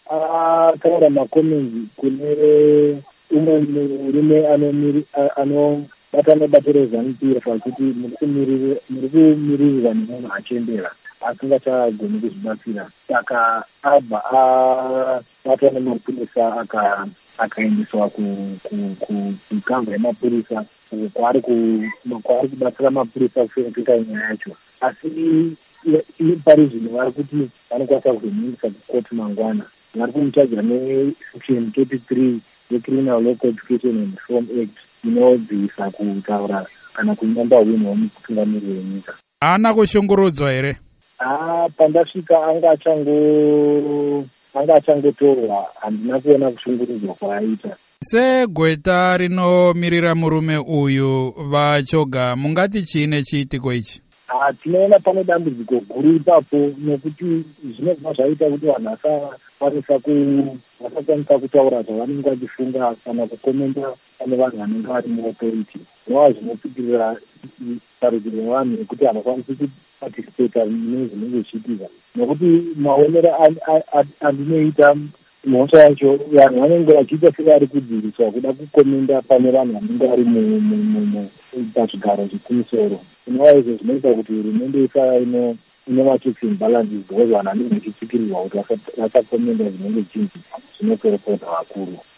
Akaita makomenzi kune umwe murume anobatana batiro ZANU-PF achiti muri kumiririra nemunhu achembera asingachagoni kuzvibatsira. Saka abva abatwa nemapurisa akaendeswa kukambi yemapurisa kwaari kubatsira mapurisa kufereketa nyaya yacho. Asi pari zvino vari kuti vanokwanisa kuzomuyisa kukoti mangwana. Vari kumutsvagira nesection 33 yeCriminal Law Codification and Reform Act inodzivisa kutaura kana kunyamba hwino womutungamiri wenyika. Haana kushungurudzwa here? Pandasvika anga achangotorwa, handina kuona kushungurudzwa kwaaita. Segweta rinomirira murume uyu vachoga, mungati chiine chiitiko ichi? Tinoona pane dambudziko guru ipapo, nekuti zvinobva zvaita kuti vanhu vasakwanisa kutaura zvavanenge vachifunga kana kukomenta pane vanhu vanenge vari muauthority. Zvinova zvinopitirira parutivi rwevanhu nekuti havakwanisi kupatisipeta mune zvinenge zvichiitika, nokuti maonero andinoita mhosva yacho vanhu vanenge vachiita sevari kudziviswa kuda kukomenta pane vanhu vanenge vari pazvigaro zvekumusoro. Inova izvo zvinoita kuti hurumende isava inova checks and balances, because vanhu vanenge vachitsikirirwa kuti vasakomenta zvinenge chinzi zvinoperekota vakuru.